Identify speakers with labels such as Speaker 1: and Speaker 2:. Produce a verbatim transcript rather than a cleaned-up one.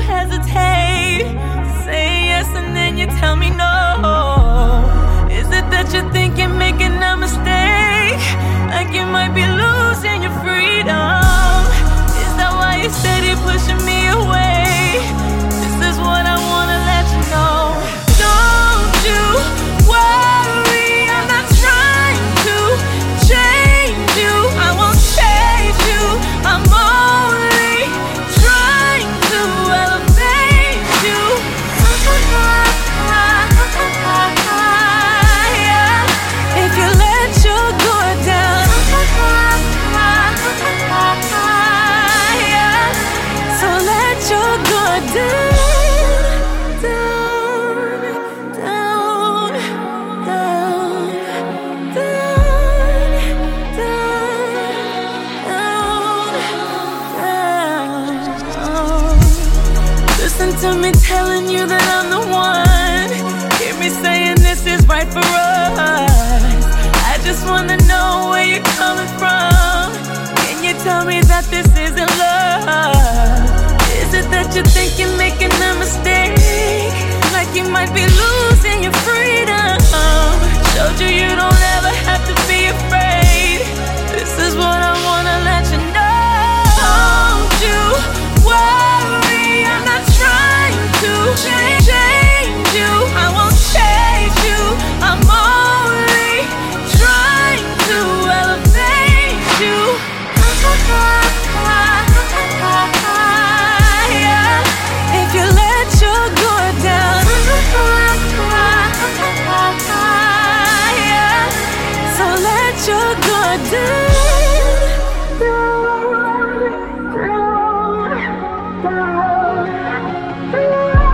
Speaker 1: hesitate to say yes and then you tell me no? Is it that you think you're making a mistake, like you might be losing your freedom? Is that why you steady pushing me away? This is what I wanna let you know. Don't you worry, I'm not trying to change you. I won't change you. I'm only trying to elevate you. Yeah. If you let your guard down, yeah. So let your guard down. Listen to me telling you that I'm the one. Hear me saying this is right for us. I just wanna know where you're coming from. Can you tell me that this isn't love? Is it that you think you're making a mistake, like you might be losing your freedom? Showed you you don't ever have to be afraid. This is what I wanna let you know. Don't you worry, I'm not trying to change, change you. I won't change you. I'm only trying to elevate you. Yeah. If you let your guard down, yeah. So let your guard down. Down, down, down.